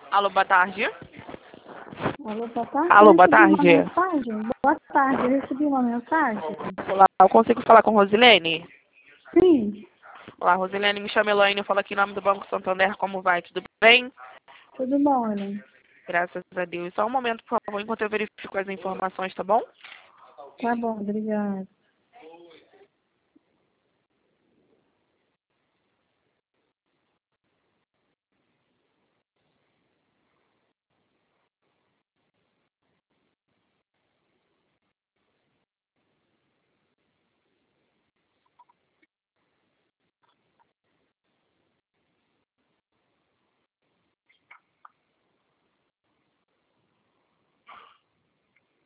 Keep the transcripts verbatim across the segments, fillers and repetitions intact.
Alô, boa tarde. Alô, boa tarde. Alô, Eu boa recebi uma tarde. mensagem. Boa tarde, eu recebi uma mensagem. Olá, eu consigo falar com Rosilene? Sim, Olá, Rosilene, me chama Elaine, eu falo aqui em nome do Banco Santander, como vai? Tudo bem? tudo bom, Ellen? Graças a Deus. Só um momento, por favor, enquanto eu verifico as informações, tá bom? Tá bom, obrigada.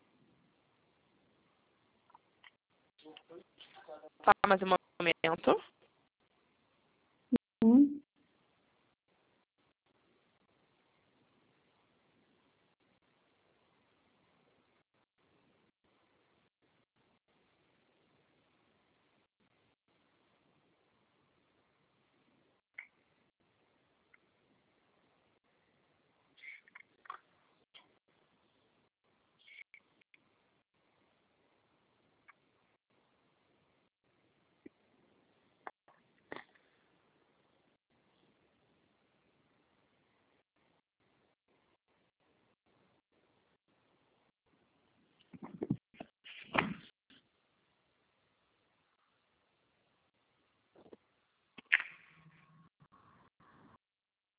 Tá, mais um momento.